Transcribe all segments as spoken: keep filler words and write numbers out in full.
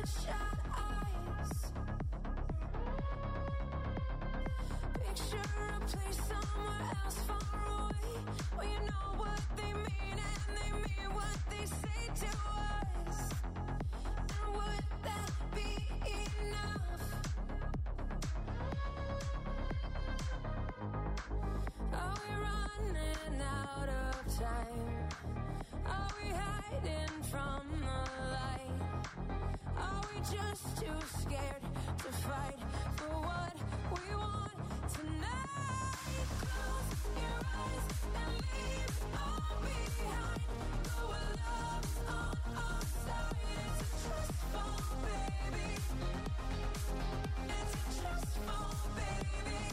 bloodshot eyes. Picture a place somewhere else far away, where you know what they mean and they mean what they say to us. And would that be enough? Are we running out of time? Are we hiding from the light? Are we just too scared to fight for what we want tonight? Close your eyes and leave all behind. Go where love's on our side. It's a trust fall, baby. It's a trust fall, baby.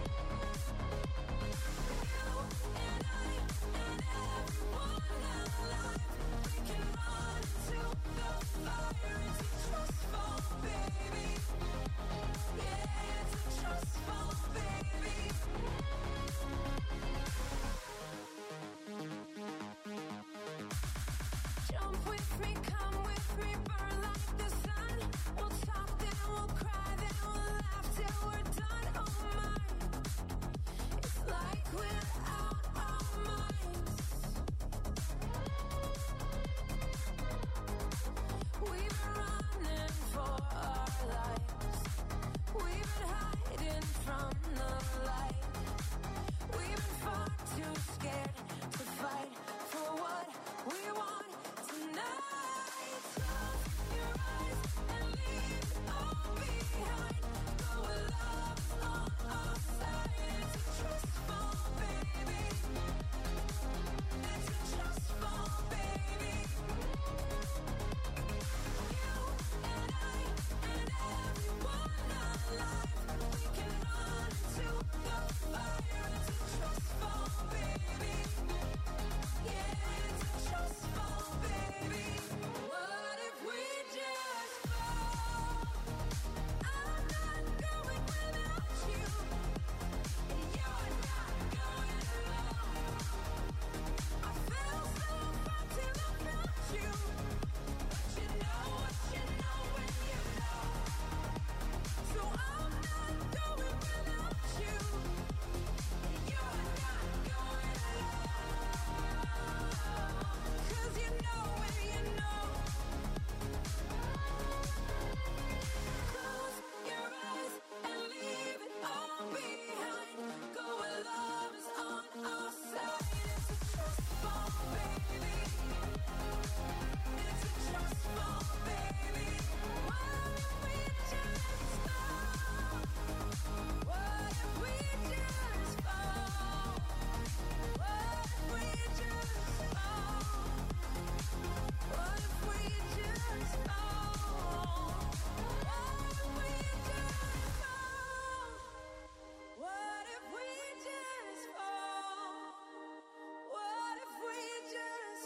You and I and everyone alive, we can run to the fire. It's a trust fall, baby. Yeah, it's a trust fall, baby. Jump with me, come with me, burn like the sun. We'll talk, then we'll cry, then we'll laugh till we're done. Oh my, it's like we're out our minds. We've been running for our lives. We've been hiding from the light. We've been far too scared to fight for what we want tonight. Close your eyes and leave all behind. Go where love's on our side. It's a trust fall, baby. It's a trust fall, baby. You and I and everyone alive, we can run to the fire. It's a trust fall, baby. Yeah, it's a trust fall, baby. What if we just fall? I'm not going without you, and you're not going alone. I fell so far till I found you, but you know what you know when you know. So I'm not going without you, and you're not going alone. 'Cause you know when you know. Close your eyes and leave it all behind. Go where love is on our side. It's a trust fall, baby. It's a trust fall, baby. What if we just fall? What if we just fall? What if we just fall? What if we just fall? What if we just fall? What if we just fall? What if we just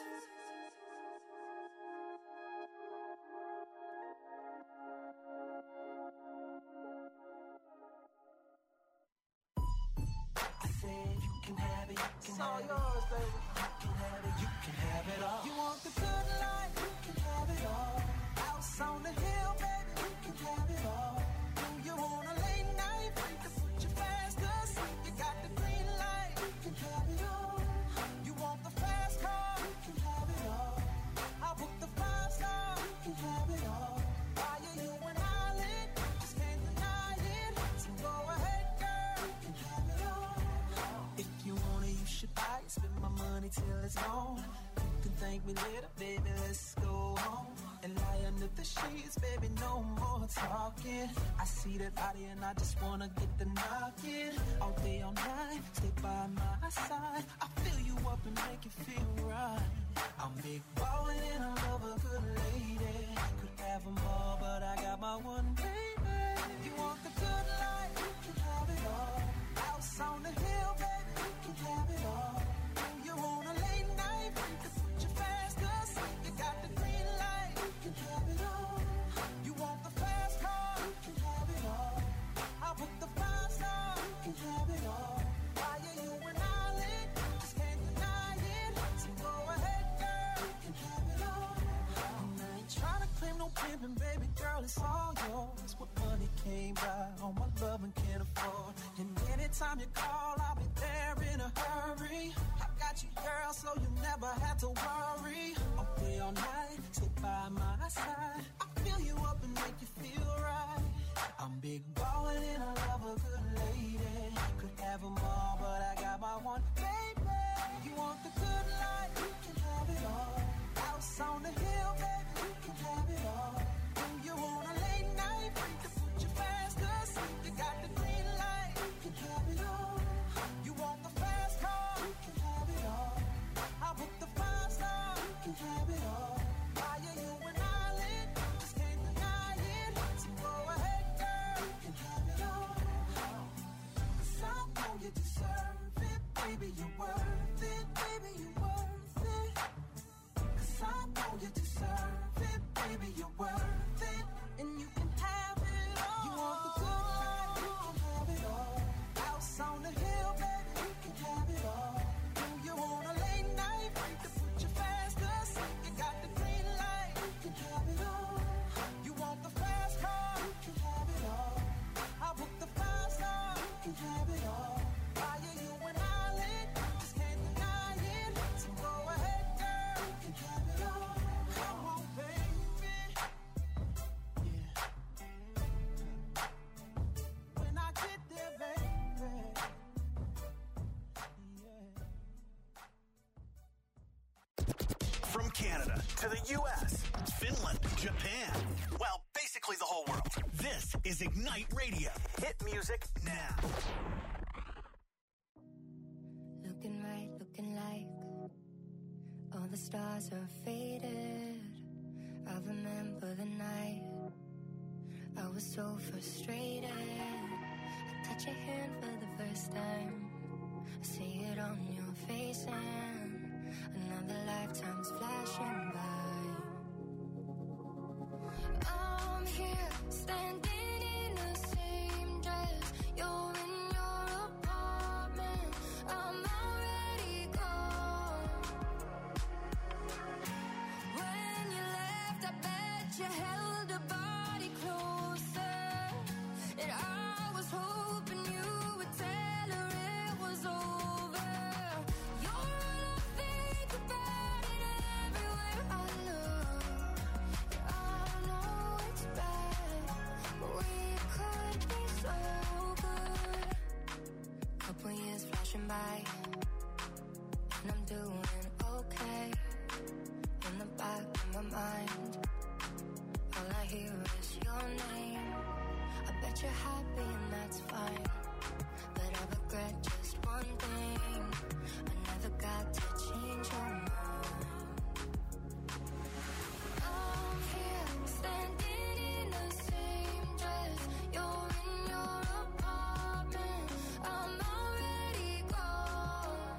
I said you can have it, you can It's all have it, yours, baby. you can have it, you can have it all. You want the good life? You can have it all. House on the hill, baby. You can have it all. Do you want a late night? We can put you fast asleep. You got the green light. You can have it all. You want the fast car? You can have it all. I'll book the five star. You can have it all. Buy you you an island. Just can't deny it. So go ahead, girl. You can have it all. If you want it, you should buy it. Spend my money till it's gone. You can thank me later, baby. Let's go home and lie under the sheets, baby. No more talking. I see that body and I just wanna get the knocking. All day, all night, stay by my side. I fill you up and make you feel right. I'm big ballin' and I love a good lady. Could have them all, but I got my one baby. You want the good life? You can have it all. House on the hill, baby. You can have it all. Do you want a late night? We can put you fast asleep. You got the green light. You can have it all. You want the fast car? You can have it all. I'll book the five star. You can have it all. Buy you you an island. Just can't deny it. So go ahead, girl. You can have it all. And pimping, baby girl, it's all yours. What money can't buy, all my loving can't afford. And anytime you call, I'll be there in a hurry. I got you, girl, so you never have to worry. I'll play all night, stay by my side. I'll fill you up and make you feel right. I'm big ballin' and I love a good lady. Could have them all, but I got my one baby. You want the good life, you can have it all. House on the hill, baby, you can have it all. When you want a late night, freak to put you fast asleep. You got the green light, you can have it all. You want the fast car, you can have it all. I'll book the five star, you can have it all. Buy you an island, just can't deny it. So go ahead, girl, you can have it all. 'Cause I know you deserve it, baby, you're worth it, baby, you're worth it. 'Cause I know you deserve it, baby, you're worth it. And you can have it all. You want the good life, you can have it all. House on the hill, baby, you can have it all. Do you want a late night, freak to put you fast asleep. You got the green light, you can have it all. You want the fast car, you can have it all. I'll book the five star, you can have it all. Buy you an island, just can't deny it. So go ahead, girl, you can have it all. Come on, baby. Yeah. When I get there, baby. Yeah. From Canada to the U S, Finland, Japan. Well, basically the whole world. This is Ignite Radio. Hit music now. Looking right, looking like all the stars are faded. I remember the night I was so frustrated. I touch your hand for the first time. I see it on your face and another lifetime's flashing by. I'm here standing in the same dress. You're in your apartment. I'm already gone. When you left, I bet you held a body closer. And I was hoping you would tell her it was over. You're all I think about it everywhere I look. I know it's bad, but we could be so good. Couple years flashing by, and I'm doing okay. In the back of my mind, all I hear is your name. I bet you're happy and that's fine, but I regret just one thing. I never got to change your mind. I'm here standing in the same dress. You're in your apartment. I'm already gone.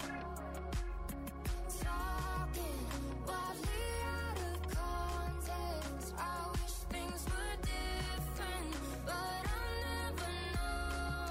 Talking wildly out of context. I wish things were different, but I'll never know.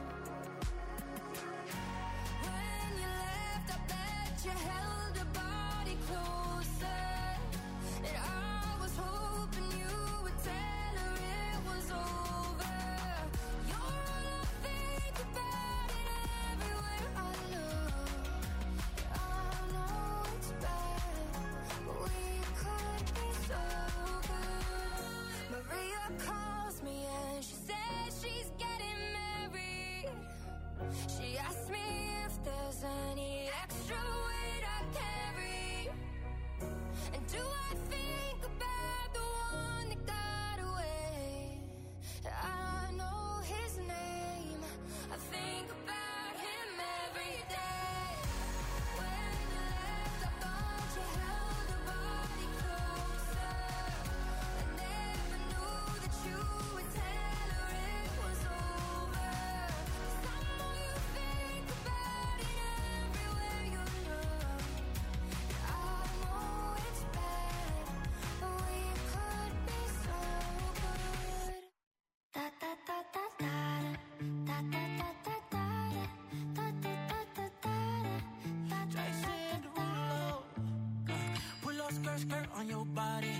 When you left, I bet you held a body closer. And I was hoping you would tell her it was over. You're all I think about it everywhere I look. I know it's bad, but we could be so good. Maria calls me and she says she's getting married. She asked me if there's any extra weight I carry. And do I think about the one that got away? I know his name. I think about him every day. When you left, I thought you held a body closer. I never knew that you would tell her it was over. 'Cause I know you think about it everywhere you look. I know it's bad, but we could be so good. Da da da da da da da da da da da da da da da da. Jason Derulo. Pull up skirt, skirt on your body.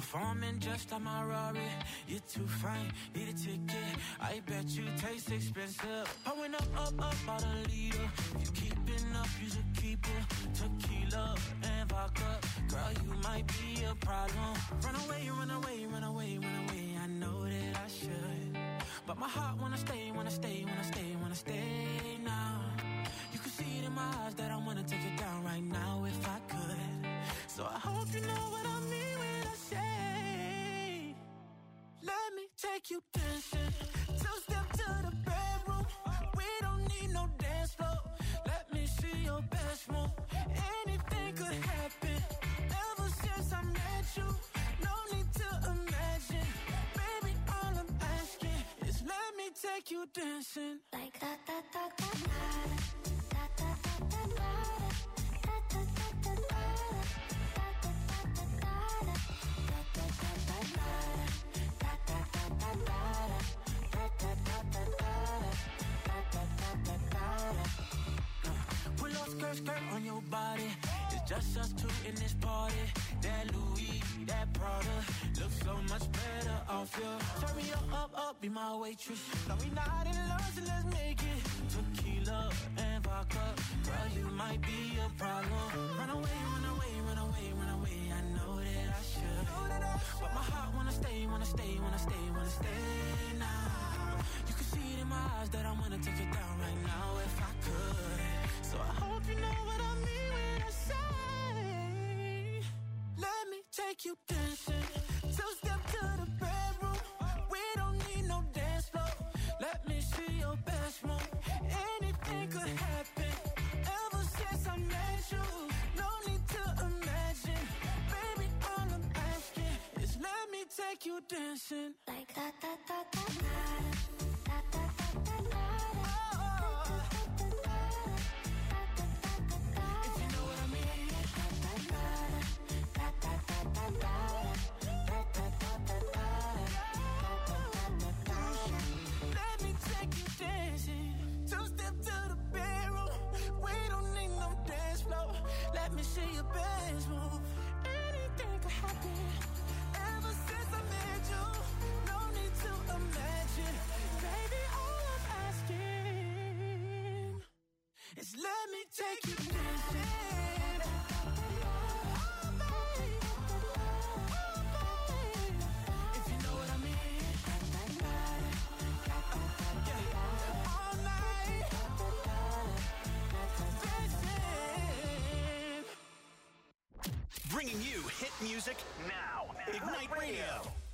performing just like my Rari. You're too fine, need a ticket. I bet you taste expensive. Pouring up, up, up, out a leader. If you keeping up, you should keep it. Tequila and vodka. Girl, you might be a problem. Run away, run away, run away, run away. I know that I should, but my heart wanna stay, wanna stay, wanna stay, wanna stay now. You can see it in my eyes that I wanna take it down right now if I could. So I hope you know what I mean when I say, let me take you dancing. Two step to the bedroom. We don't need no dance floor. Let me see your best move. Anything could happen. Ever since I met you, no need to imagine. Baby, all I'm asking is let me take you dancing. Like da da da da da da da da da da da Pull up skirt, skirt on your body. It's just us two in this party. That Louis, that Prada looks so much better off you. Turn me up, up, up, be my waitress. No, we not in love, so let's make it. Tequila and vodka. Girl, you might be a problem. Run away, run away, run away, run away. I know that I should, but my heart wanna stay, wanna stay, wanna stay, wanna stay now. You can see it in my eyes that I wanna take it down right now if I could. So I hope you know what I mean when I say, let me take you dancing. Two step to the bedroom. We don't need no dance floor. Let me see your best move. Anything could happen. Ever since I met you, no need to imagine. Baby, all I'm asking is let me take you dancing. like da da da da da da da da da da. If you know what I mean. Let me take you dancing. Two step to the bedroom. We don't need no dance floor. Let me see your best move. Anything could happen. Ever since I met you, no need to imagine. Baby, all I'm asking is let me take you dancing. Oh, babe. Oh, babe. If you know what I mean. Yeah. All night. Dancing. Bringing you hit music now. Ignite Radio.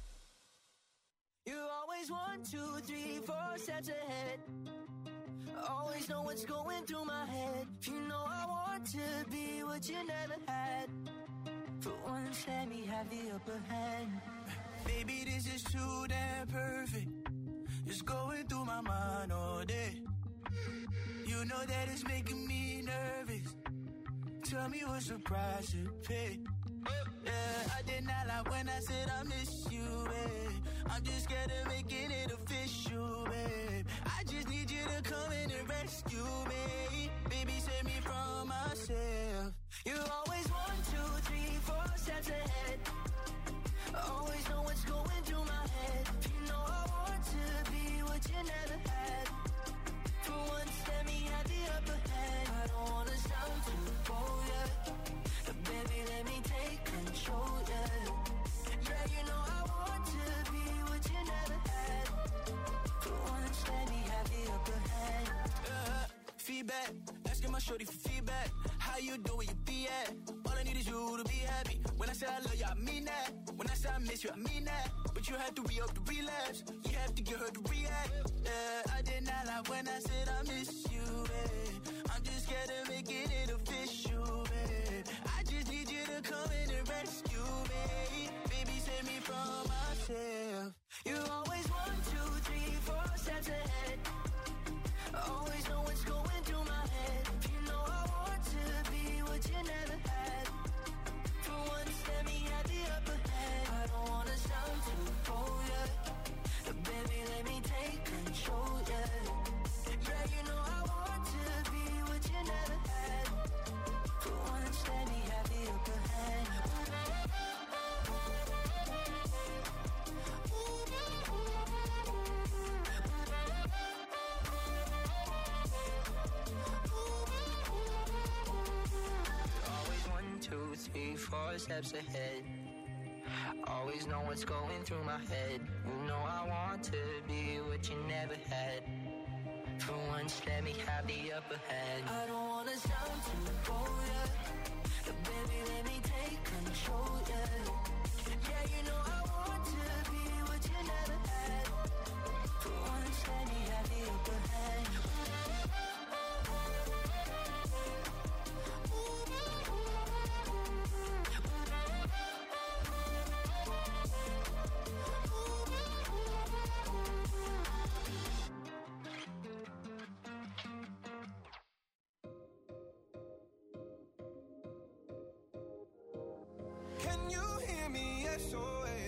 You always one, two, three, four steps ahead. Always know what's going through my head. You know I want to be what you never had. For once, let me have the upper hand. Baby, this is too damn perfect. It's going through my mind all day. You know that it's making me nervous. Tell me what's the price to pay. Yeah, I did not lie when I said I miss you, babe. I'm just scared of making it official, babe. I just need you to come in and rescue me. Baby, save me from myself. You always one, two, three, four steps ahead. Always know what's going through my head. You know I want to be what you never had. For once, let me have the upper hand. I don't wanna sound too bold, yeah. But baby, let me take control, yeah. Yeah, you know I want to be what you never had. For once, let me have the upper hand. Uh, feedback, asking my shorty for feedback. How you do where you be at? All I need is you to be happy. When I say I love you, I mean that. When I say I miss you, I mean that. But you have to re-up the relapse. You have to get her to react. Yeah, I did not lie when I said I miss you, babe. I'm just scared of making it official, babe. I just need you to come in and rescue me. Baby, save me from myself. You always one, two, three, four steps ahead. Always know what's going through my head. You know I want to be what you never had. For once, let me have the upper hand. I don't wanna sound too bold, yeah. But baby, let me take control, yeah. Yeah, you know I want to be what you never had. For once, let me have the upper hand. four steps ahead. Always know what's going through my head. You know I want to be what you never had. For once, let me have the upper hand. I don't wanna sound too bold, yeah. But baby, let me take control, yeah. Yeah, you know I want to be what you never had. For once, let me have the upper hand. Can you hear me? S O S.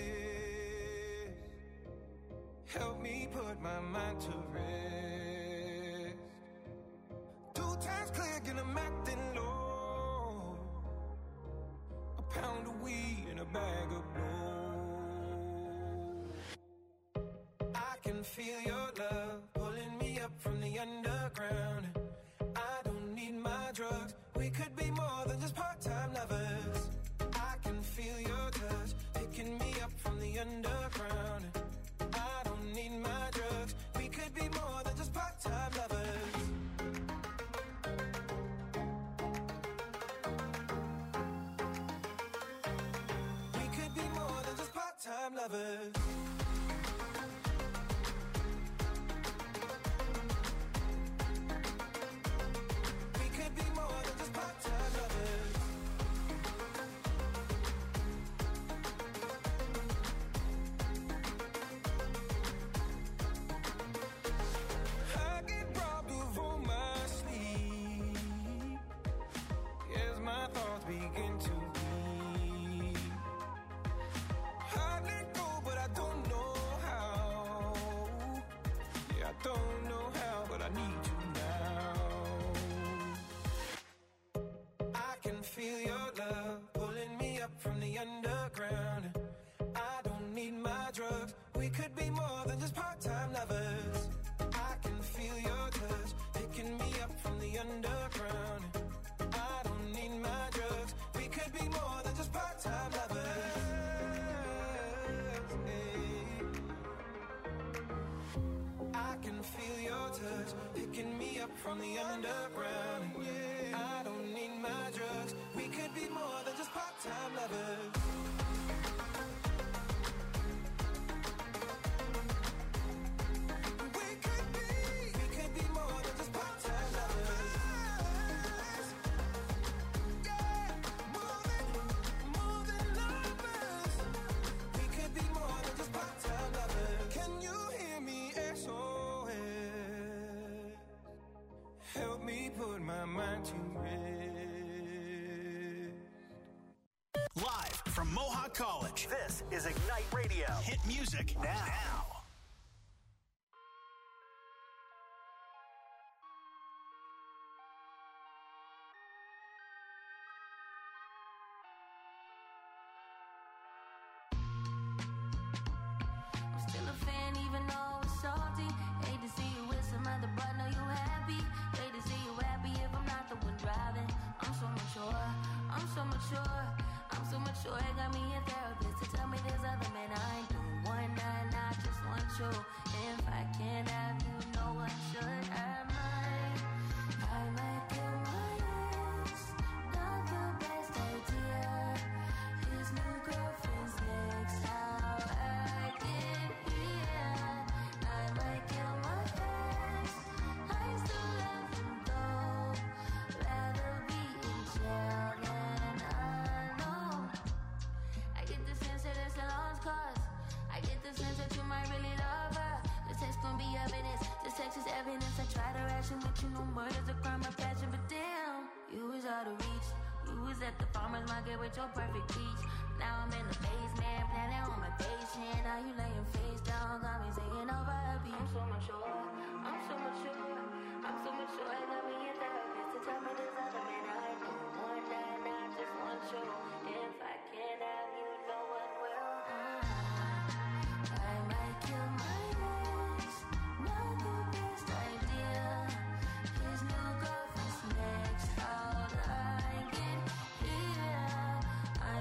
Help me put my mind to rest. Two times click and I'm acting low. A pound of weed and a bag of blow. I can feel your love pulling me up from the underground. I don't need my drugs. We could be more than just part-time lovers. I can feel your touch picking me up from the underground. I don't need my drugs. We could be more than just part-time lovers. We could be more than just part-time lovers. We could be more than just part-time lovers. I get robbed of all my sleep as my thoughts begin to bleed. I let go, but I don't know how. Yeah, I don't know how, but I need you now. I can feel your love pulling me up from the underground. I don't need my drugs. We could be more than just part-time lovers. I can feel your touch picking me up from the underground. I don't need my drugs. We could be more than just part-time lovers. Hey. I can feel your touch picking me up from the underground. I don't need my drugs. We could be more than just part-time lovers. We could be, we could be more than just part-time lovers. Yeah, more than, more than lovers. We could be more than just part-time lovers. Can you hear me? S O S. Help me put my mind to rest. Live from Mohawk College, this is Ignite Radio. Hit music now. I'm still a fan even though it's salty. Hate to see you with some other, but know you happy. Hate to see you happy if I'm not the one driving. I'm so mature, I'm so mature, I'm so mature. It got me a therapist to tell me there's other men I ain't doing one night, I just want you. If I can't have you, no one should. I might, I might kill my ex. Not the best idea. His new girlfriend's next. How I get here. I might kill my ex. I still love him though. Rather be in jail than alone. I get the sense that it's a lost cause. I get the sense that you might really love her. This text gon' be evidence. This text is evidence. I try to ration with you, no murder's a crime of passion, but damn, you was out of reach. You was at the farmer's market with your perfect peach. Now I'm in the basement, planning on my patient. Now you laying face down, got me singing over a beat. I'm so mature, I'm so mature, I'm so mature. I got me a therapist to tell me there's other men I ain't doing one night, I just want you. If I can't have you, no one will. I might kill my ex, not the best idea. His new girlfriend's next. How'd I get here? I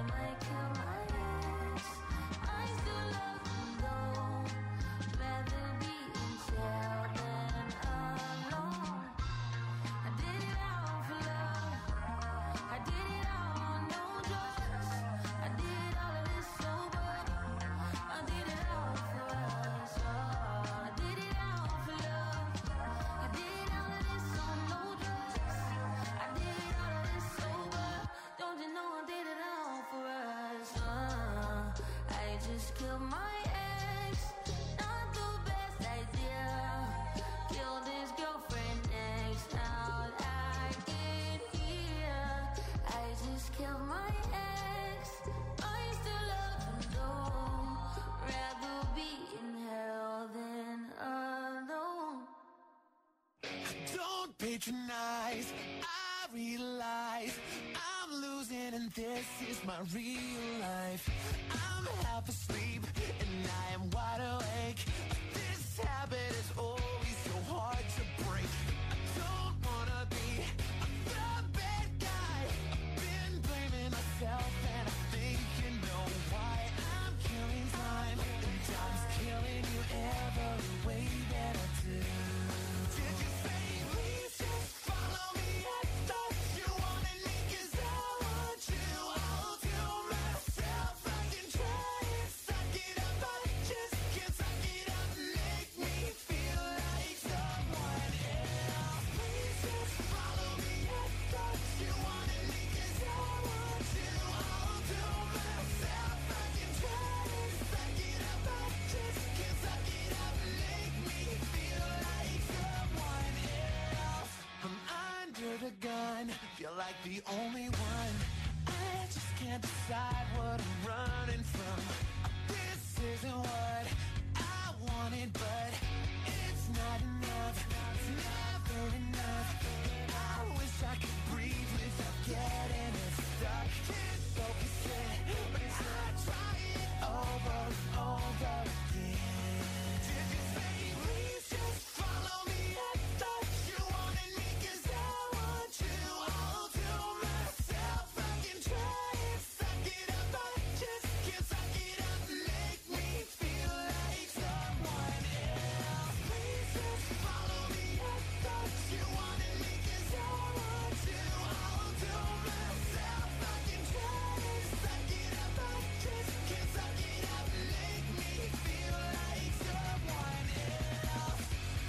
patronize. I realize I'm losing and this is my real life. I'm half asleep and I am wide awake. This habit is always so hard to break. I don't wanna be the bad guy. I've been blaming myself and I think you know why. I'm killing time and time's killing you every way that I do. Did you say please just follow me? I thought you wanted me 'cause I want you. I'll do myself. I can try and suck it up. I just can't suck it up. Make me feel like someone else. Please just follow me. I thought you wanted me 'cause I want you. I'll do myself. I can try and suck it up. I just can't suck it up. Make me feel like someone else. I'm under the gun, feel like the only one. I just can't decide what I'm running from. This isn't what I wanted, but it's not enough. It's never enough. I wish I could breathe without getting it stuck. Can't focus it, but I try it over and over again. Did you say please just follow me? I thought you wanted me 'cause I want you. I'll do myself. I can try and suck it up. I just can't suck it up. Make me feel like someone else. Please just follow me. I thought you wanted me 'cause I want you. I'll do myself. I can try and suck it up. I just can't suck it up. Make me feel like someone else.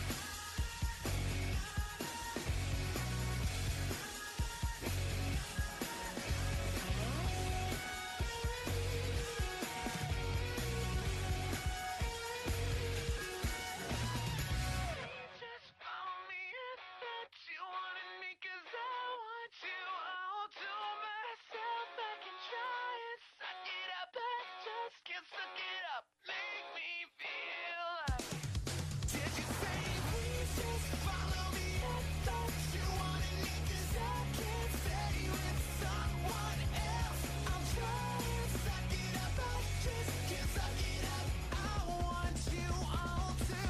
Just follow me. I thought you wanted me 'cause I want you. I'll do myself. I can try and suck it up. I just can't suck it up. Make me feel like. Did you say please just follow me? I thought you wanted me 'cause I can't stay with someone else. I'll try and suck it up. I just can't suck it up. I want you. I'll do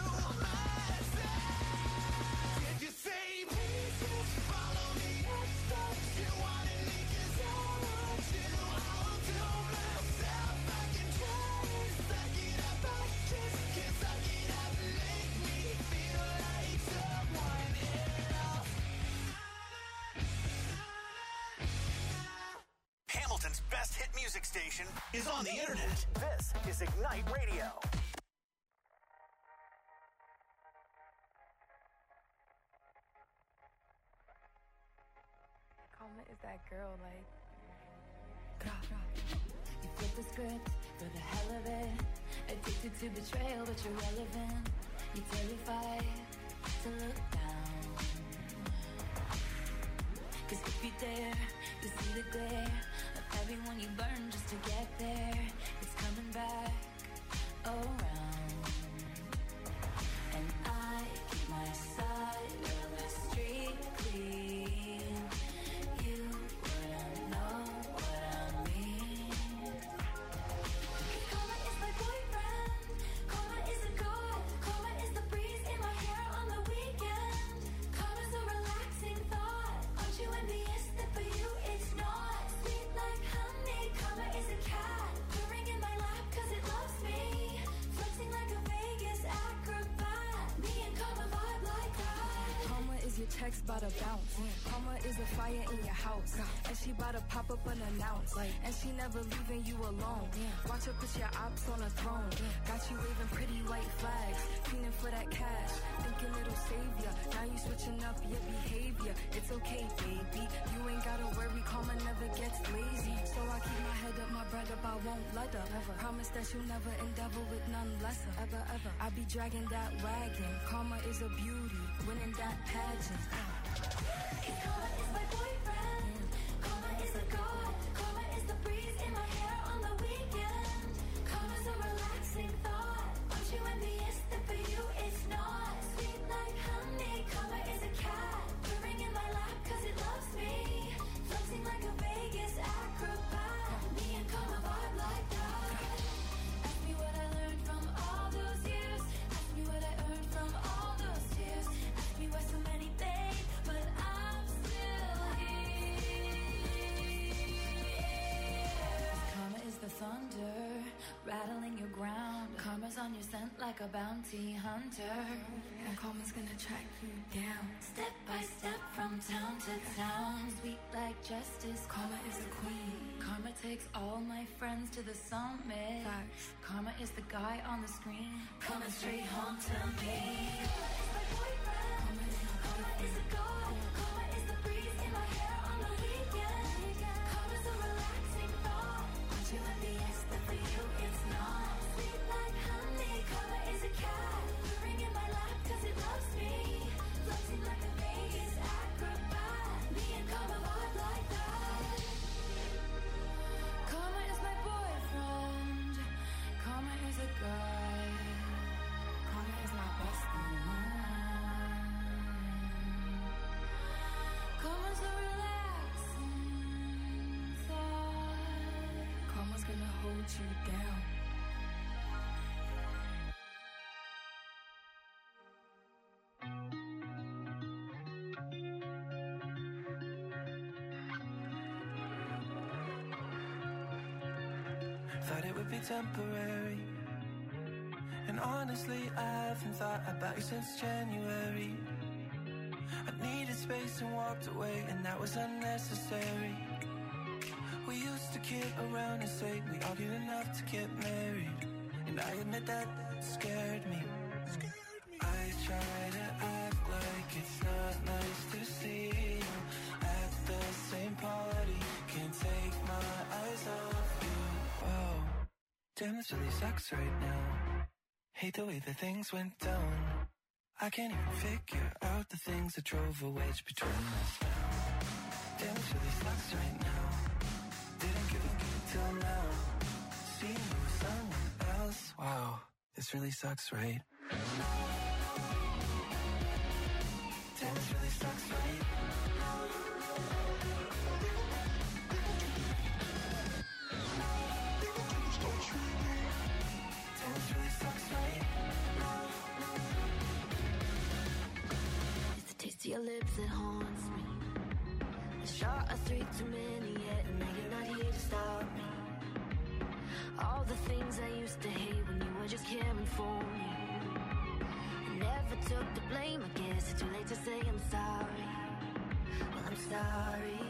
myself. Did you say please just follow me? I thought you wanted me 'cause I want you. I'll do myself. I can try and suck it up. I just can't suck it up. Make me feel like someone else. Hamilton's best hit music station is on the internet. This is Ignite Radio. Karma is that girl, like. You flip the script for the hell of it. Addicted to betrayal, but you're relevant. You're terrified to look down. 'Cause if you dare, you see the glare of everyone you burn just to get there. It's coming back around. And I keep my side of the street clean. You wouldn't know what I mean. Karma is my boyfriend. Karma is a god. Karma is the breeze in my hair on the weekend. Karma's a relaxing thought. Aren't you envious that for you it's not? Sweet like honey. Karma is a cat. Purring in my lap 'cause it loves me. Flexing like a Vegas acrobat. Me and karma vibe like that. Karma is your checks bout to bounce. Karma is a fire in your house. And she bout to pop up unannounced. And she never leaving you alone. Watch her put your ops on a throne. Got you waving pretty white flags. Feeling for that cash. Thinking it'll save ya. Now you switching up your behavior. It's okay, baby. You ain't gotta worry. Karma never gets lazy. So I keep my head up, my bread up. I won't let her. Never. Promise that you'll never endeavor with none lesser. Ever, ever. I be dragging that wagon. Karma is a beauty. Winning that pageant. Karma is my boyfriend. Karma is a god. Karma is the breeze in my hair on the weekend. Karma's a relaxing thought. Aren't you envious that for you it's not? Sweet like honey. Karma is a cat. on your scent like a bounty hunter. And karma's gonna track you down. Step by step from town to town. Sweet like justice. Karma is the queen. Karma takes all my friends to the summit. Facts. Karma is the guy on the screen. Coming straight home to me. Karma is my Karma is a god. Karma is the breeze in my hair on the weekend. Karma's a relaxing thought. Want you in the yes, but for you it's not. Sweet like honey. Karma is a cat. Purring in my lap cause it loves me. Floating like a Vegas acrobat. Me and Karma vibe like that. Karma is my boyfriend. Karma is a guy. Karma is my bestie. Karma's a relaxing thought. Karma's gonna hold you down. Thought it would be temporary. And honestly, I haven't thought about you since January. I needed space and walked away, and that was unnecessary. We used to kid around and say we argued enough to get married. And I admit that scared me. I try to act like it's not nice to see you at the same party. Can't take my eyes off you. Whoa, damn, this really sucks right now. Hate the way that things went down. I can't even figure out the things that drove a wedge between us now. Damn, this really sucks right now. Didn't give a fuck till now. Seeing you with someone else. Wow, this really sucks, right? Damn, this really sucks, right? Damn, this really sucks, right? It's the taste of your lips that haunts me. The shot of three too many yet, and now you're not here to stop me. All the things I used to hate when you were just caring for me. I never took the blame, I guess it's too late to say I'm sorry. Well, I'm sorry.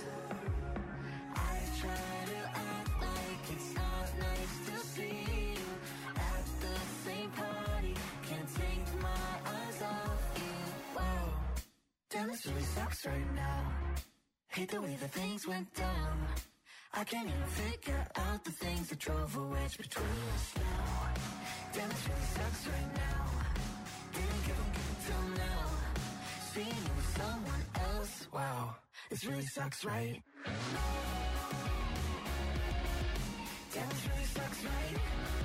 I try to act like it's not nice to see you at the same party. Can't take my eyes off you. Wow, damn, this really sucks right now. Hate the way that things went down. I can't even figure out the things that drove a wedge between us now. Damn, this really sucks right now. Didn't give a fuck till now. Seeing you with someone else. Wow, this really sucks, right? Damn, this really sucks, right?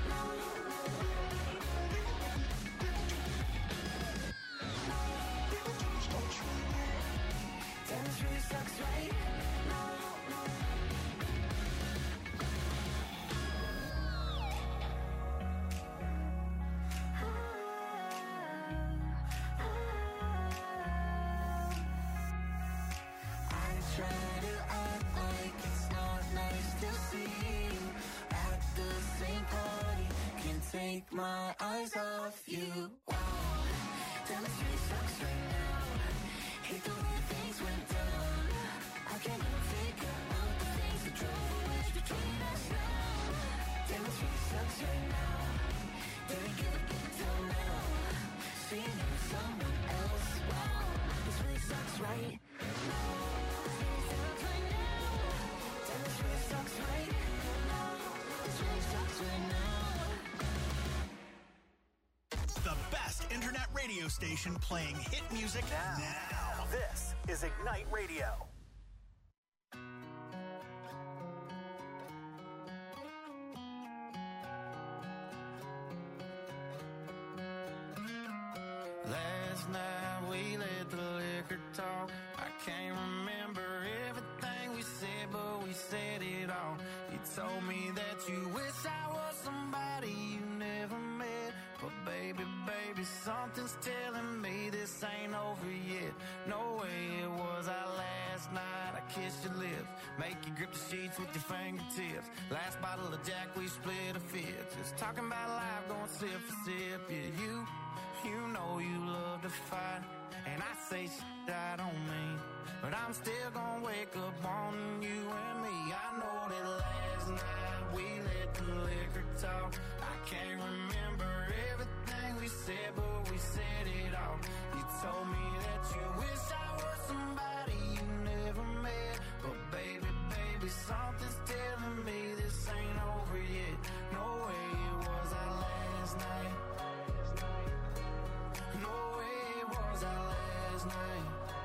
Damn, this really sucks, right? I try to act like it's not nice to see you at the same party. Can't take my eyes off you. Wow, damn, this really sucks right now. Hate the way things went down. I can't even figure out the things that drove a wedge between us now. Damn, this really sucks right now. Didn't give a fuck till now. Seeing you with someone else. Wow, this really sucks, right? Damn, this really sucks, right? This really sucks right now. The best internet radio station playing hit music now. now. This is Ignite Radio. Last night we let the liquor talk. I can't remember everything we said, but we said it all. You told me that you wish I was somebody you never met. But baby, baby, something's telling me this ain't over yet. No way it was our last night. I kissed your lips, make you grip the sheets with your fingertips. Last bottle of Jack, we split a fifth. Just talking about life, going down, sip for sip. Yeah, you, you know you love to fight. And I say shit I don't mean, but I'm still gonna wake up on you and me. I know that last night we let the liquor talk. I can't remember everything we said, but we said it all. You told me that you wish I was somebody you never met, but baby, baby, something's telling me this ain't over yet. No way it was our last night. No way it was our last night.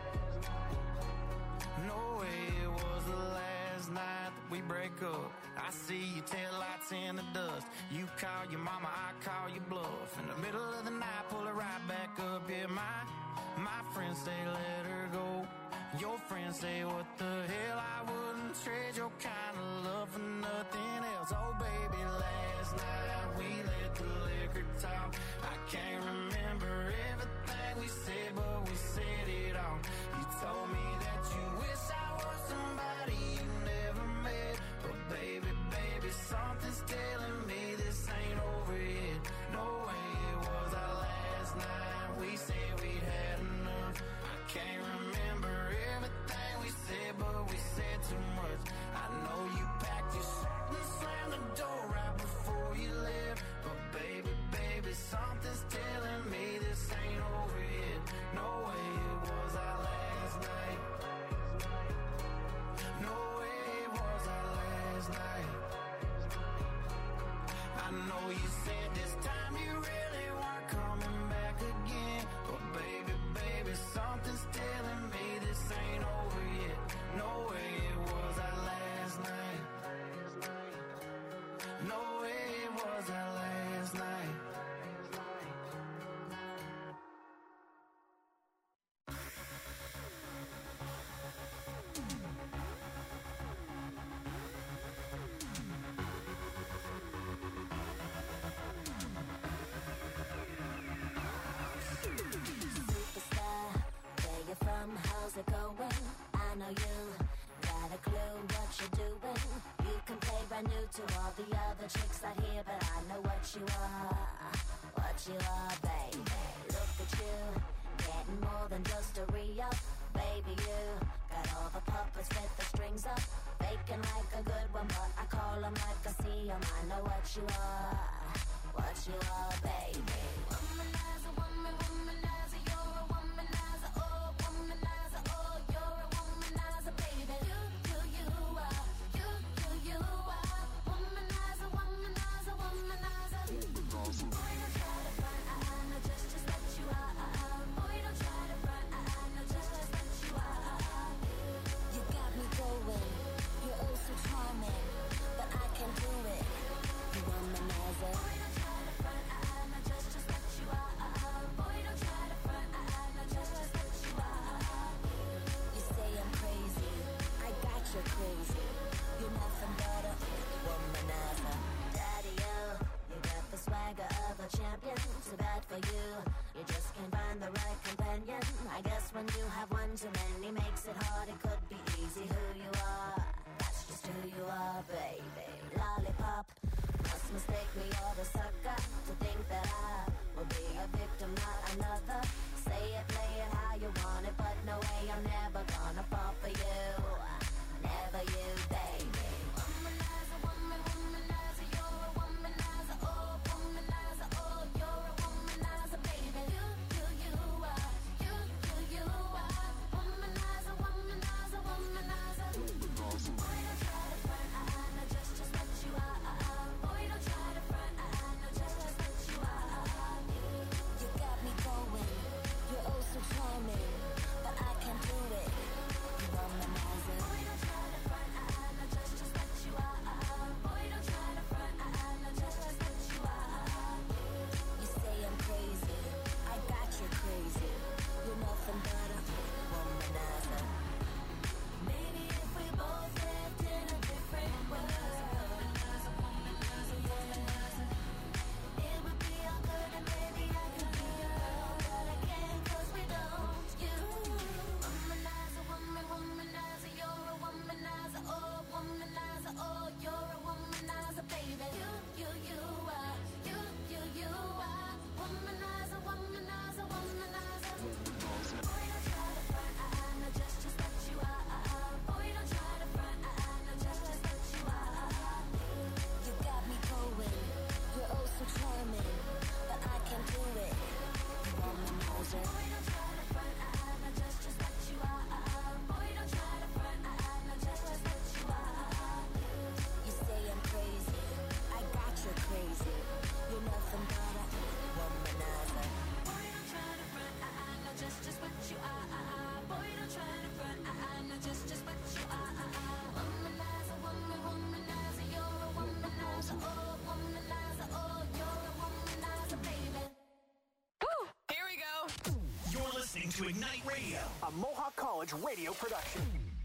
No way it was the last night that we break up. I see your taillights in the dust. You call your mama, I call your bluff. In the middle of the night, pull it right back up. Yeah, my, my friends say let her go. Your friends say what the hell, I wouldn't trade your kind of love for nothing else. Oh baby, last night we let the liquor talk. I can't remember everything we said, but we said it all. You told me that you wish I was somebody you never met, but baby, baby, something's telling me this ain't over yet. No way it was our last night. We said we'd had enough. I can't remember everything we said, but we said too much. I know you packed your shit and slammed the door right before you left, but baby, baby, something's telling me this ain't over yet. No way it was our last night. No way it was our last night. I know you said this time you really weren't coming back again, but baby, baby, something's telling me this ain't over yet. No way it was our last night. No way it was our last night. Superstar, where you from? How's it going? I know you got a clue what you're doing. You can play brand new to all the other chicks out here, but I know what you are, what you are, baby. Look at you, getting more than just a re-up. Baby, you got all the puppets with the strings up, faking like a good one, but I call them like I see them. I know what you are, what you are, baby. Womanizer, woman, womanizer, you're a womanizer, oh, womanizer, oh, you're a womanizer, baby. You, you, you are, you, you, you are, womanizer, womanizer, womanizer. Boy, don't try to front, I, I know just, just what you are. Boy, don't try to front, I, I know just, just what you are. You got me going, you're oh so charming, but I can do it. You womanizer. Boy, don't try to front, I, I know just, just what you are. Boy, don't try to front, I, I know just, just what you are. You say I'm crazy, I got you crazy. You're nothing but a womanizer. Daddy-o, you got the swagger of a champion. Too bad for you, you just can't find the right companion. I guess when you have one too many makes it hard. It could be easy who you are, that's just who you are, baby. Lollipop, must mistake me or the sucker to think that I will be a victim, not another. Say it, play it how you want it, but no way, I'm never gonna fall for you. Never you, baby. Womanizer, woman, womanizer, you're a womanizer, oh, womanizer, oh, you're a womanizer, baby. You, you, you are, you, you, you are, womanizer, womanizer, womanizer. Boy, don't try to front, I, I know just, just what you are. Boy, don't try to front, I, I know just, just what you are. You got me going, you're oh so charming, but I can do it. to Ignite Radio, a Mohawk College radio production.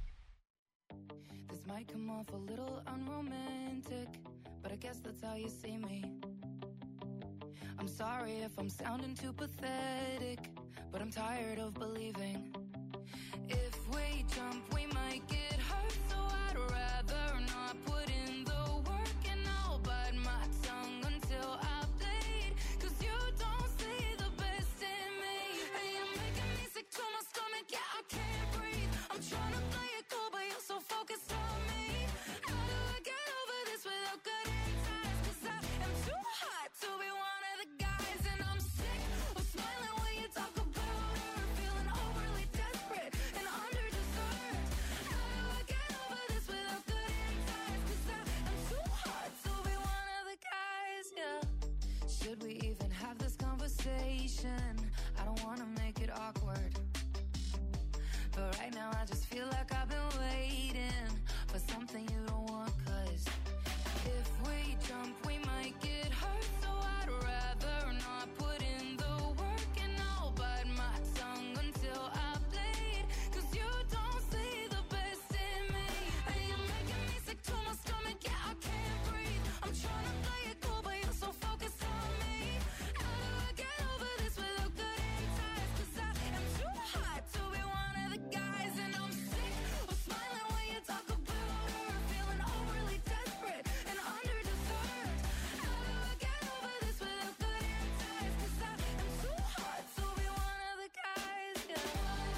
This might come off a little unromantic, but I guess that's how you see me. I'm sorry if I'm sounding too pathetic, but I'm tired of believing. If we jump, we might get hurt, so I'd rather not put in the work, and I'll bite my tongue until I bleed, 'cause you don't see the best in me. And you're making me sick to my stomach, yeah, I can't breathe. I'm trying to play it cool, but you're so focused on me. How do I get over this without cutting ties? 'Cause I am too hot to be one of the guys, and I'm sick of smiling when you talk about her, feeling overly desperate and under-deserved. How do I get over this without cutting ties? 'Cause I am too hot to be one of the guys, yeah. Should we even have this conversation? I don't wanna make it awkward, but right now I just feel like I've been waiting for something you don't want. 'Cause if we jump, we might get hurt, so I'd rather not put in the work, and I'll bite my tongue until I bleed, 'cause you don't see the best in me. And you're making me sick to my stomach, yeah, I can't breathe. I'm trying to play it cool, but you're so focused on me. How do I get over this without cutting ties? 'Cause I am too hot to be one of the guys, and I'm sick of smiling when you talk about her, feeling overly desperate and under-deserved. How do I get over this without cutting ties? 'Cause I am too hot to be one of the guys, yeah.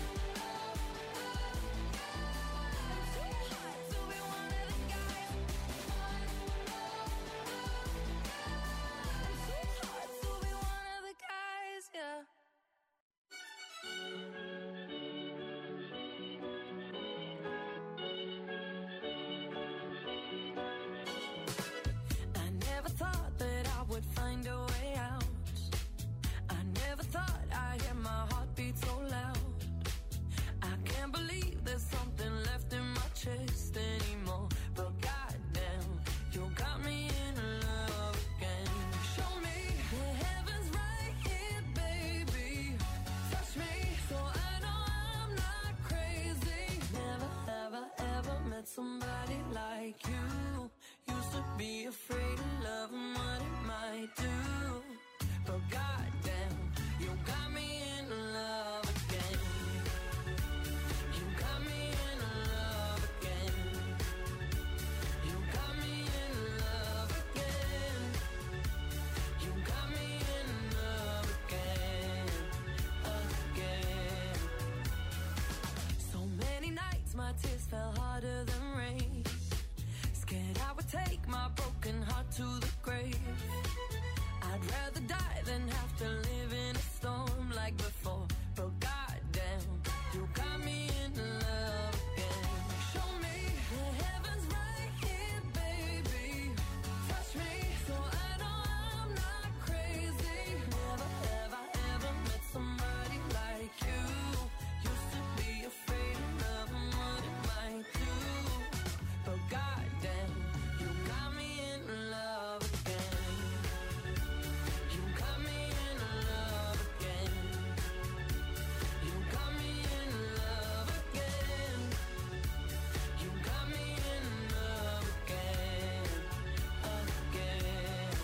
I'm too hot to be one of the guys. I'm too hot to be one of the guys, yeah. I never thought that I would find a way out. I never thought I'd hear my heartbeat so loud. I can't believe there's something left in my chest anymore. But goddamn, you got me in love again. Show me the heavens right here, baby. Touch me so I know I'm not crazy. Never have I ever met somebody like you. Used to be afraid of love and what it might do. But goddamn, you got me in love again. You got me in love again. You got me in love again. You got me in love again, again. So many nights my tears fell harder than rain. Scared I would take my broken heart to the grave. I'd rather die than have to live in a storm like before. But goddamn, you got me in love again. Show me the heavens right here, baby. Touch me so I know I'm not crazy. Never have I ever met somebody like you. Used to be afraid of love and what it might do. But goddamn, you got me in love again. You got me in love again. You got me in love again. You got me in love again, again.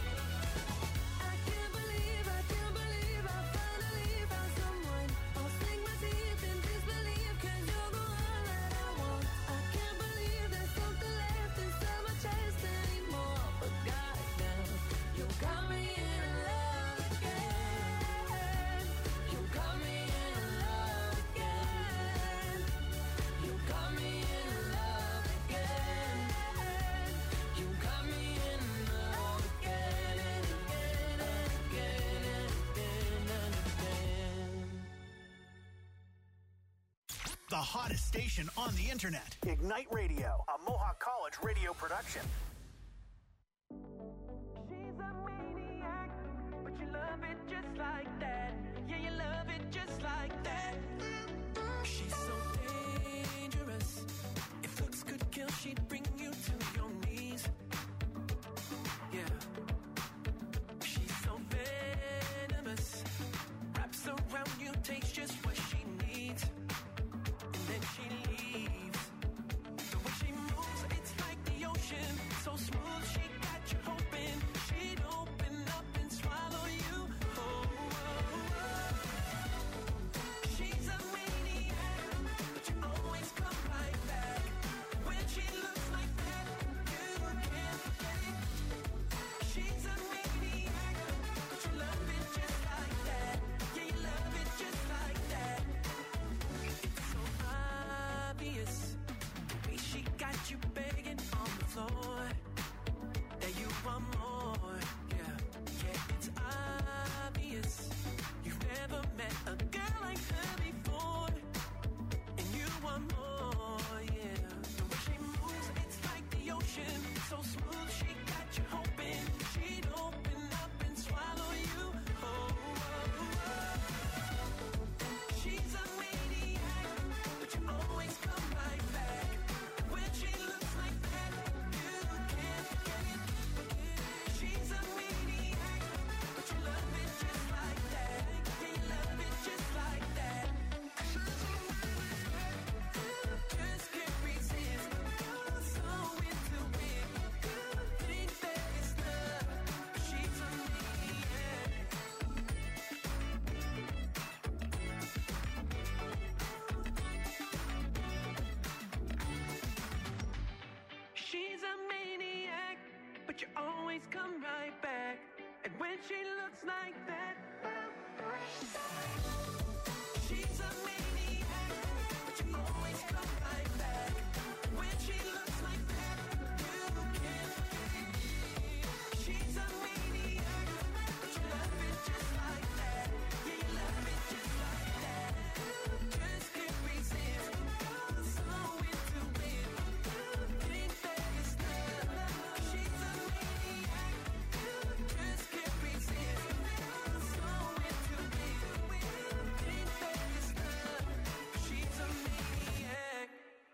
I can't believe, I can't believe I finally found someone. I'll sink my teeth in disbelief, 'cause you're the one that I want. I can't believe there's something left inside my chest anymore. But goddamn, you got me in love again. You got me in love again. You got me in love again. You got me in love again and again and again and again and again. The hottest station on the internet. Ignite Radio, a Mohawk College radio production. She's a maniac, but you love it just like that. Yeah, you love it just like that. She's so dangerous. If looks could kill, she'd bring you to your knees. Yeah. She's so venomous. Wraps around you, takes just what she but you always come right back. And when she looks like that, she's a maniac, but you always come right back. And when she looks like that, you can't believe. She's a maniac, but you love it just like that. Yeah, you love it just like that. Just can't resist. You're so into it. Think that it's love. She's a maniac. Just can't resist. You're so into it. Think that it's love. She's a maniac.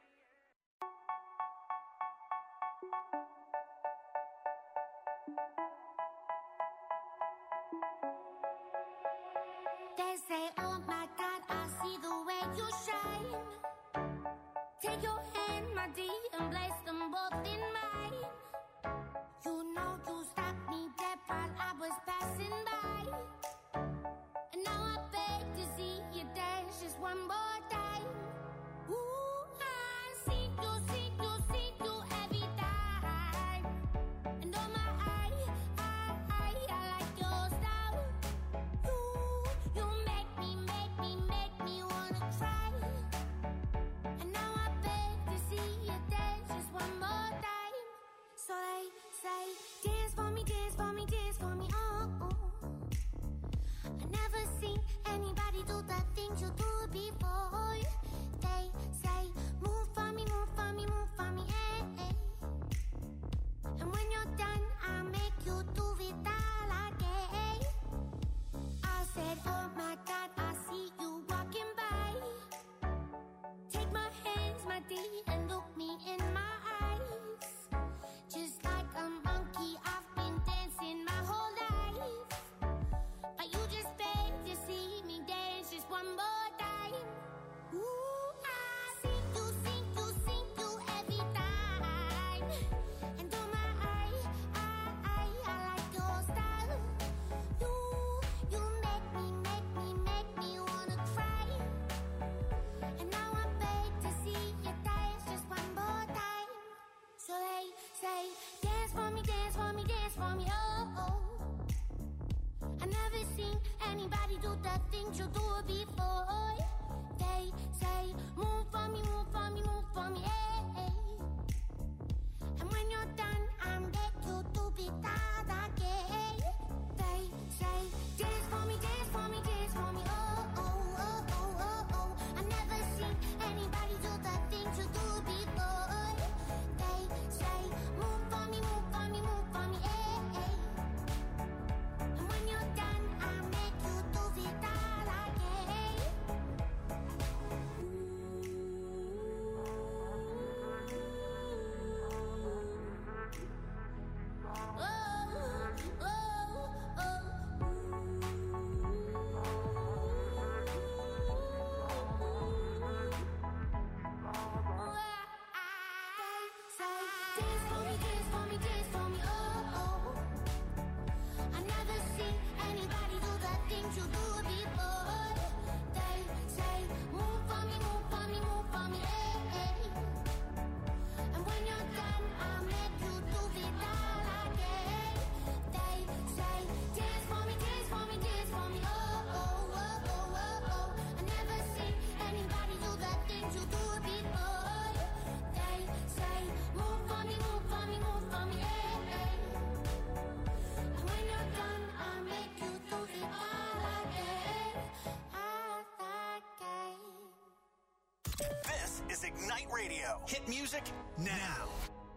They say, oh my God, I see the way you shine. Take your hand, my dear, and place them both in mine. You know you stopped me dead while I was passing by. And now I beg to see you dance just one more time. Ooh, I see you, see you, see you every time. And oh my, I, I, I, I like your style. You, you make me, make me, make me wanna try. And now I beg to see you dance just one more time. So they say, dance for me, dance for me, dance for me, oh, oh. I never seen anybody do the things you do before. They say, move for me, move for me, move for me, eh, eh. And when you're done, I'll make you do it all again. I said, oh my God, I see you walking by. Take my hands, my dear, and look me in my eyes. Just like a monkey, I've been dancing my whole life. But you just beg to see me dance just one more time. Ooh, I see you, see you, see you every time. And oh my, I, I, I, I like your style. You, you make me, make me, make me wanna cry. And now I beg to see you dance just one more time. So they say, dance for me, dance for me, dance for me, oh, oh. I never seen anybody do the things you do before. They say, move for me, move for me, move for me, eh, eh. And when you're done, I'll make you do it all again. They say, dance for me, dance for me, dance for me, oh, oh, oh, oh, oh, oh. I never seen anybody do the things you do before. They say, move for me, move for me, move for me, eh, eh. And when you're done, I'll make you do it all again. This is Ignite Radio. Hit music now.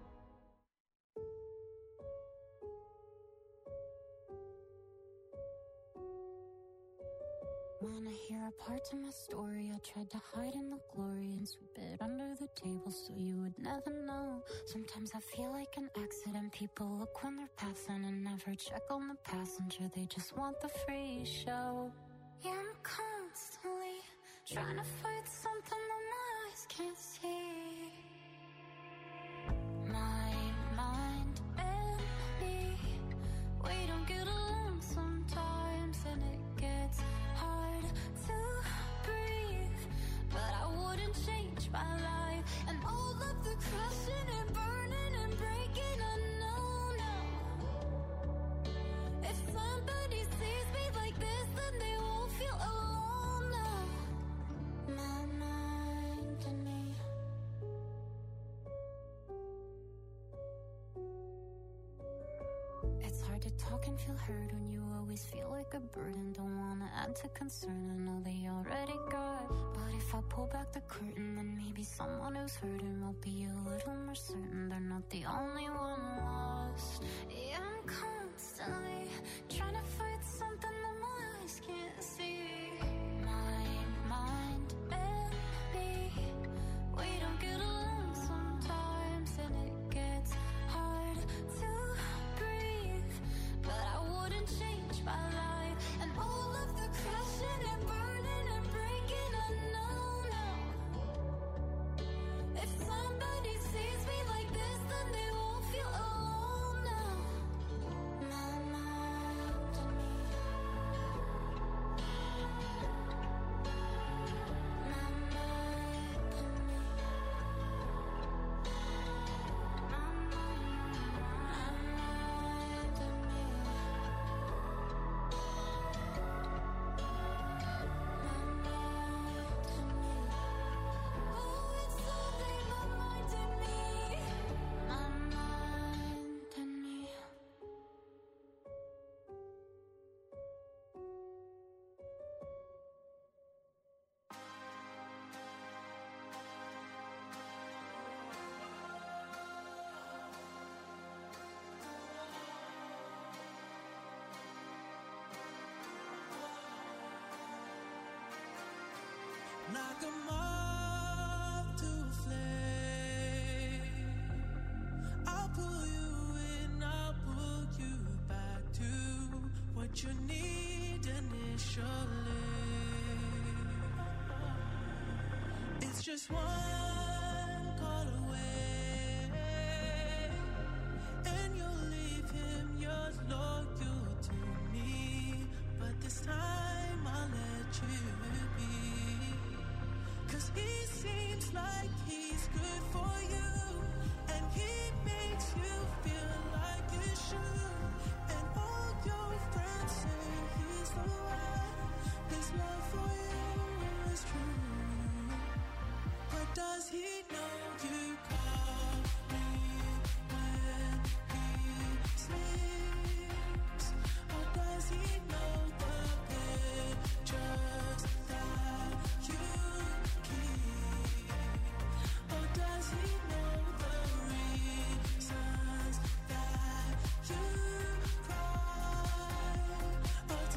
Wanna hear a part of my story? I tried to hide in the glory and sweep it under the table so you would never know. Sometimes I feel like an accident. People look when they're passing and never check on the passenger. They just want the free show. Yeah, I'm constantly trying to fight something that my eyes can't see. My mind and me, we don't get along sometimes, and it gets hard to breathe. But I wouldn't change my life, and all of the crashing and burning and breaking. I know now It's hard to talk and feel heard when you always feel like a burden. Don't wanna add to concern, I know they already got. But if I pull back the curtain, then maybe someone who's hurting will be a little more certain they're not the only one lost. Yeah, I'm constantly trying to fight something that my eyes can't see. My mind and me, we don't get along sometimes, and it gets hard to breathe. But I wouldn't change my life and all of the crashing and burning and breaking. I know now. If somebody sees me like this, then they won't feel alone now. My mind and me. My mind and me. My mind and me. Oh, it's only my mind and me. My mind and me. Like a moth to a flame, I'll pull you in, I'll pull you back to what you need initially. It's just one call away, and you'll leave him, you're loyal to me. But this time I'll let you be. Cause he seems like he's good for you, and he makes you feel like you should. And all your friends say he's the one, his love for you is true. But does he know you call me when he sleeps? Or does he know the pictures that you keep? Or does he know the reasons that you cry? Or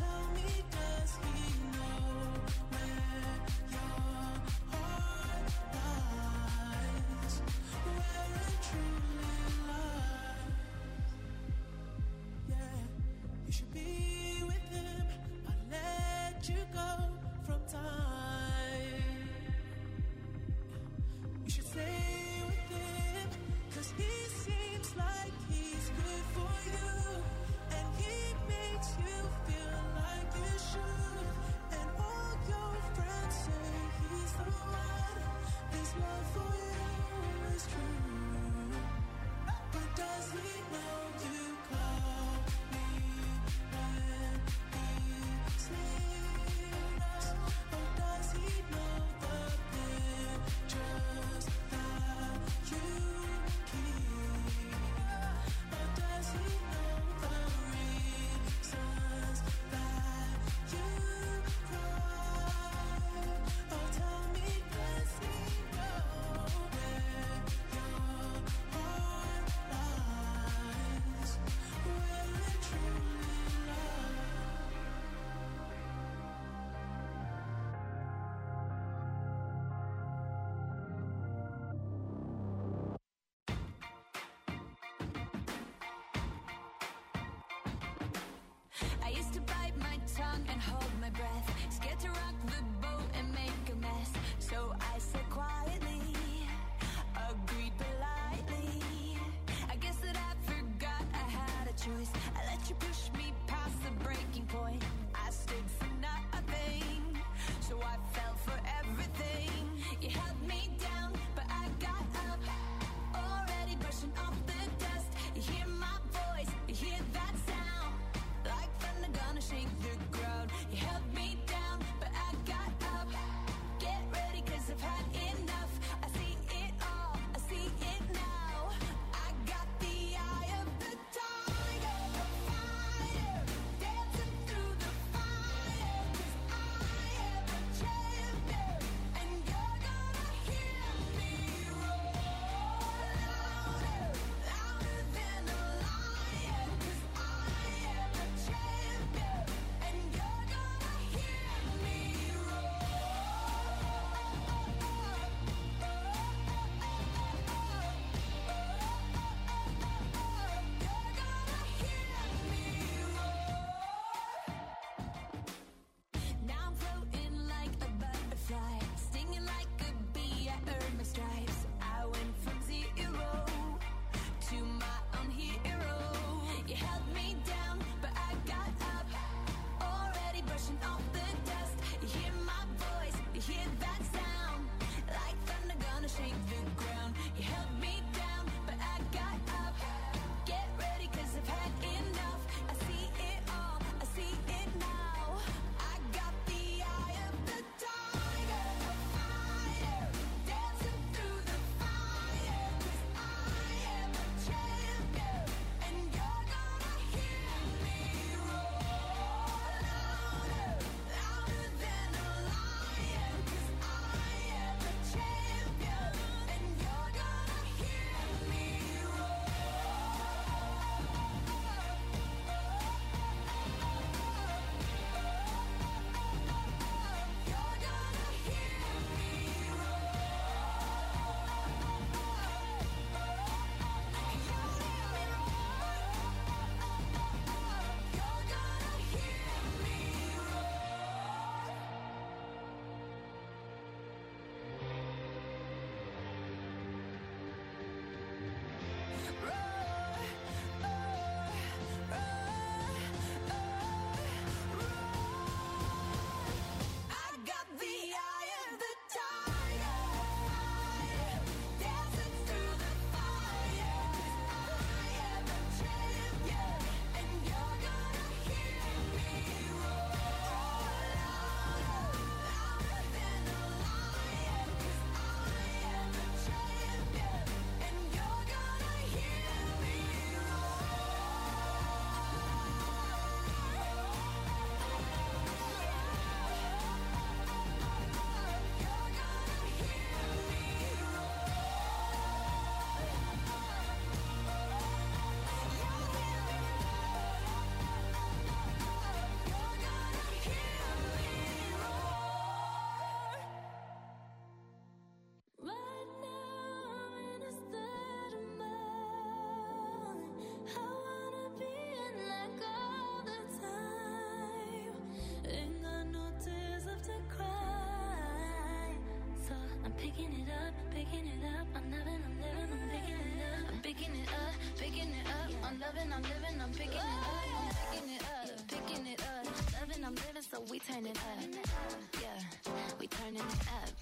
I'm picking it up, picking it up. I'm loving, I'm living, I'm picking it up. I'm picking it up, picking it up. I'm loving, I'm living, I'm picking it up. I'm picking it up, picking it up. Loving, I'm living, so we turn it up. Yeah, we turning it up.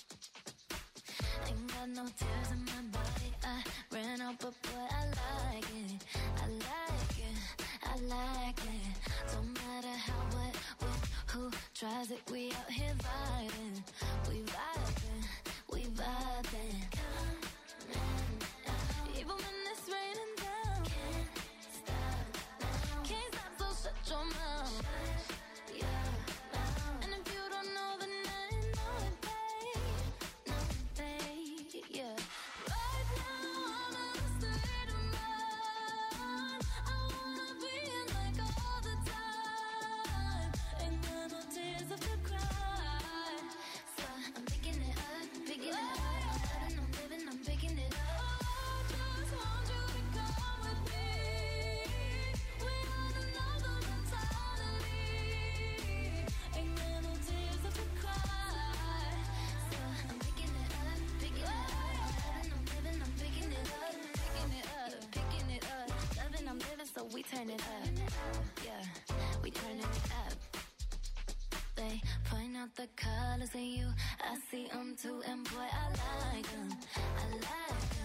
Ain't got no tears in my body. I ran out, but boy, I like it. I like it, I like it. Don't matter how, what, when, who tries it. We out here vibing. We vibing, we vibing. Even when it's raining down, can't stop now. Can't stop, so shut your mouth. Shut your mouth. And if you don't know, then I know it, babe. Know it, babe. Yeah. Right now, I'm in a state of mind. I wanna be in like all the time. Ain't got no tears left to cry. So I'm picking it up, picking it up. I'm loving, I'm living, I'm picking it up. Just want you to come with me. We on another mentality. Ain't got no tears left to cry. So I'm picking it up, picking it up. I'm loving, I'm living, I'm picking it up, picking it up, picking it up. Loving, I'm living, so we turn it up. Yeah, we turn it up. They point out the colors in you. I see them too, and boy, I like them. I like them.